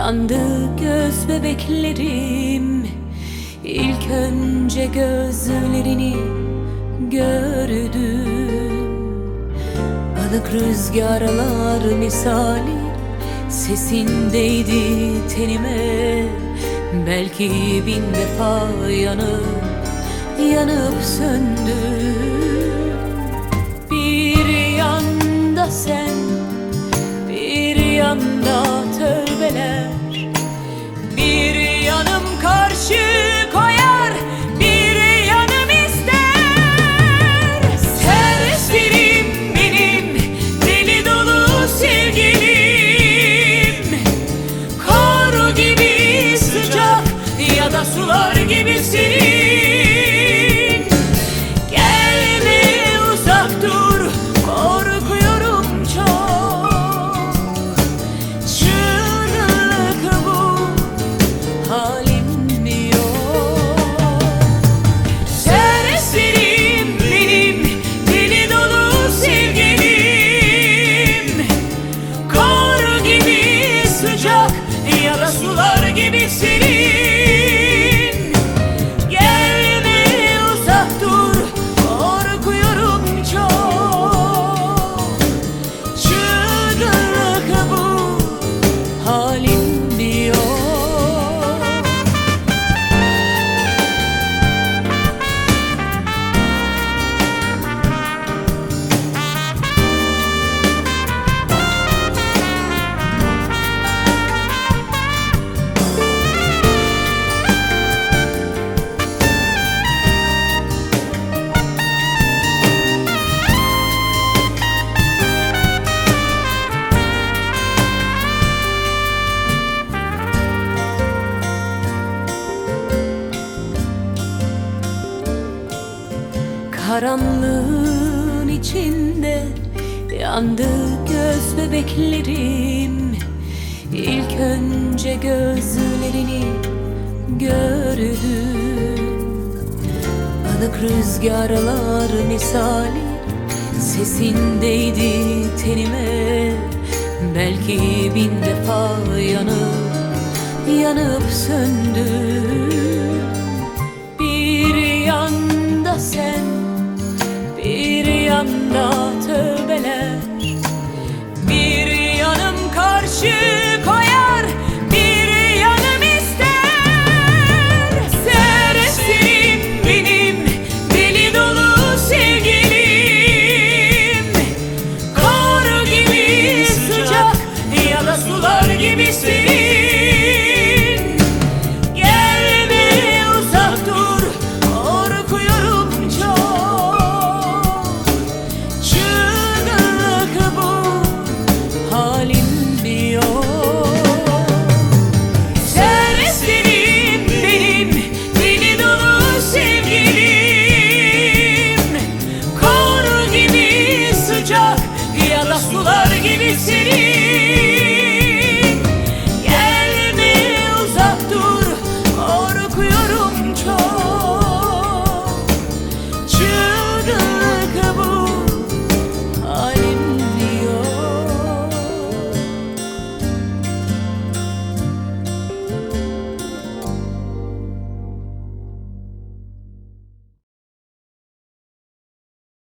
Yandı göz bebeklerim, İlk önce gözlerini gördüm. Ilık rüzgarlar misali sesindeydi tenime. Belki bin defa yanıp söndüm. Bir yanda sen, bir yanda tövbeler, bir yanım karşı koyar, bir yanım ister. Serserim benim, deli dolu sevgilim, kar gibi sıcak ya da sular gibi serin. Gelme, uzak dur, korkuyorum çok. Çığlık bu, halim yok. Serserim benim, deli dolu sevgilim, kar gibi sıcak ya da sular gibi serin. Gelme, uzak dur, korkuyorum çok. Çığlık bu, halim yok. Karanlığın içinde yandı göz bebeklerim. İlk önce gözlerini gördüm. Ilık rüzgarlar misali sesindeydi tenime. Belki bin defa yanıp söndüm. Bir yanda sen, bir yanda tövbeler,